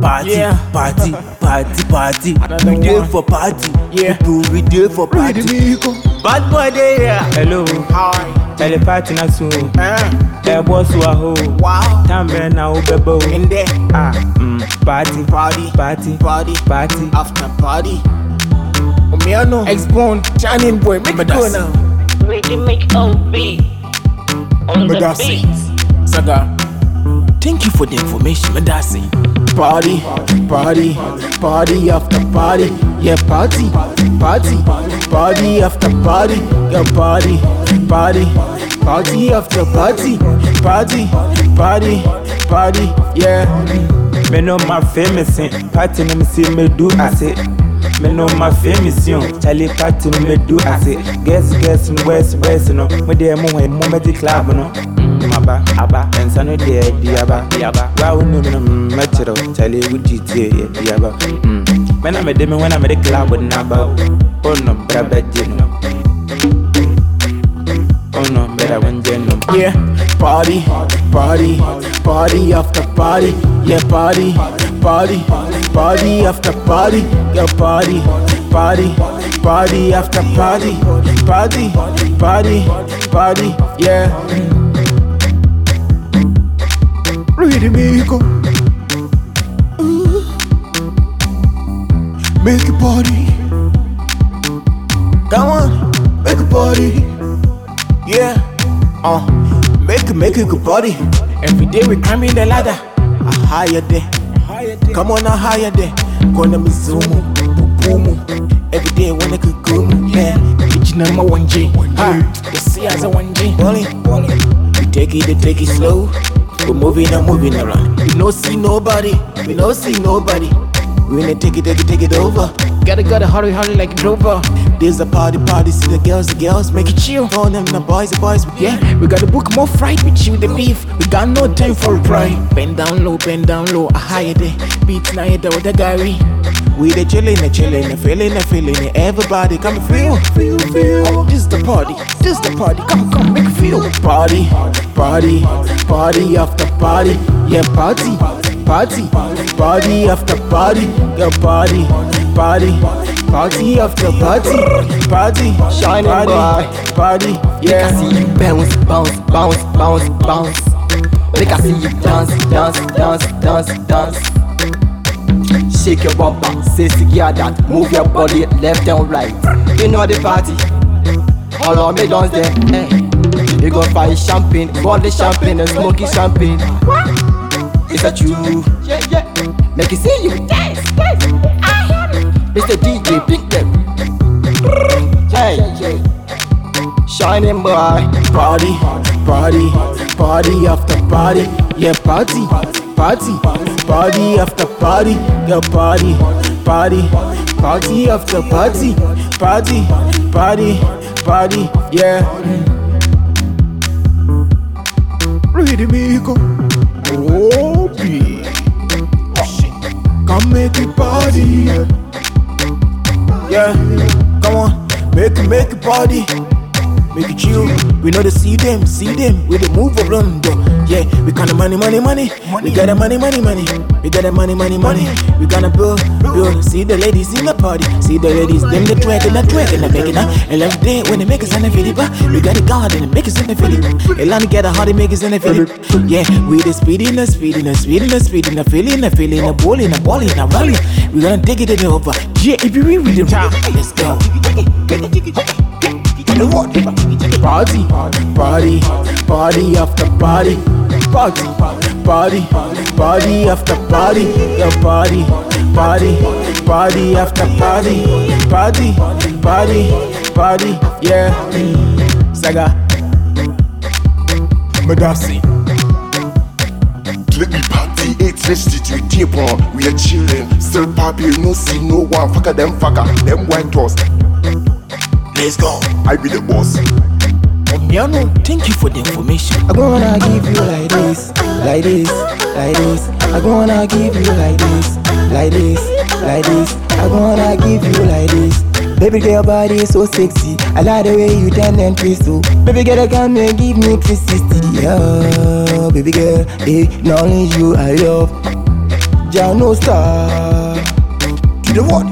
Party, Yeah. party, party, party. Another We do one. for party. Yeah. We do for party. Bad boy there, yeah. Hello, Hi. tell the party na soon. Uh, Boss waho. wow. Tambe na ubebo. In there. Party, Party. party, Party. party. After party. Omiano. X-Bone. Shining boy. Make it go now. Ready make OB on the Madasi. beat. Saga. Thank you for the information, Madasi. Party, party, party after party. Yeah, party, party, party after party. Yeah, party, party, party after party. Party, party, party. Yeah. Me know my famous party no me see me do as it. Me know my famous Charlie party no me do as it. Guess west no. Me dey mo the club no. Aba ensa no dey di aba. Wa no me chiro Charlie with GTA di aba. When I'm the club with naba. Oh no, brother Jeno. Oh no, better when Jeno. Yeah, party, party, party after party. Yeah, party, party, party after party. Yeah, party, party, party after party. Party, party, party. Yeah. Ready, Miko. Make a party. Come on, make a party. Yeah, make a good party. Every day we climbing the ladder, a higher day. Come on, a higher day. Gonna be zoom, boom. Every day when I could go, yeah. It's number 1G. You see as a 1G. We take it slow. We're moving around. We don't see nobody. We wanna take it over. Gotta hurry like a drover. There's a party, see the girls, make it chill. For them, the boys, yeah. We gotta book more fright with you, the beef. We got no time for a cry. Bend down low, a higher day. Beats now, with the Gary. We the chillin', feeling it. Everybody come and feel. This the party, come, make it feel. Party after party. Yeah, party after party. Yeah, party after party. Shining Party, yeah. Make I see you bounce. Make I see you dance. Shake your bumper, say together, move your body left and right. You know the party, all of me dance there. Hey, we gon' find champagne, bottle champagne and smoky champagne. It's a true, yeah. Make you see you dance. It's the DJ, big them. Hey, shining boy. Party after party. Yeah, party after party. Yeah, party after party. Yeah. Ready, Miko. Oh, come make it party. Yeah, come on, make a party. Make it chill. We know to see them. We the move of London. Yeah, we kinda money. We got the money. We got the money. We gonna build. See the ladies in the party. See the ladies, them the twerk and the make it up. And every day when they make us in the video, we got the guard and the make us in the video. And let me get a hard make us in the video. Yeah, we the speeding, the feeling, the balling. We gonna take it over. Yeah, if you really the rap, let's go. Party after party. Party after party. Yeah, party after party. Yeah. Saga Madasi. Let me party, it's listed with table. We are chillin', still poppy, no see no one. Fucker them white toss. Let's go, I be the boss. Omiano, thank you for the information. I'm gonna give you like this. I'm gonna give you like this. I'm gonna give you like this. Baby girl, your body is so sexy. I like the way you turn and twist so. Baby girl, come and give me 360. Yeah, baby girl, not only you I love. Jano Star. To the what?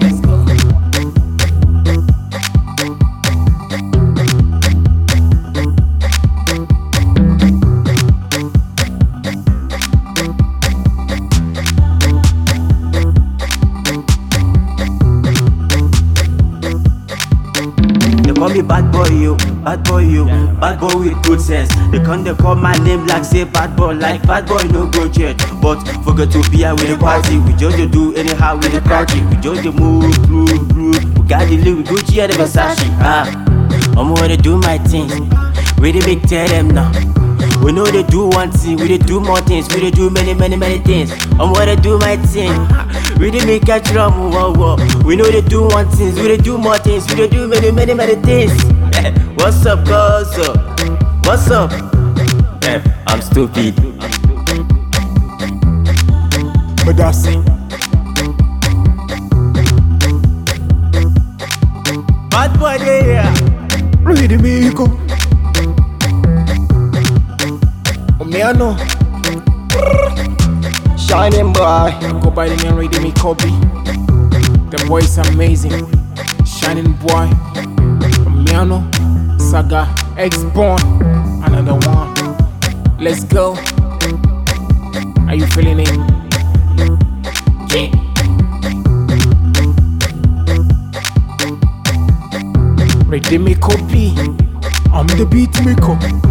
Call me bad boy, you, bad boy, you, bad boy with good sense. They call my name like say bad boy, like bad boy no go church. But forget to be out with the party. We just do anyhow with the party. We just move. We got the Louis Gucci and the Versace. I'm gonna do my things. We the big tell them now. We know they do one thing, we they do more things, we they do many things. I'm gonna do my thing. We they make a drum, whoa. We know they do one thing, we they do more things, we they do many things. What's up, cuz? What's up? I'm stupid. But that's it. Bad boy there. Ready me go. Me I know. Shining boy. Go by the name Ready Me Kobe. The boy is amazing. Shining boy. Miano, Saga, X-Born. Another one. Let's go. Are you feeling it? Yeah. Ready Me Kobe. I'm the beat maker.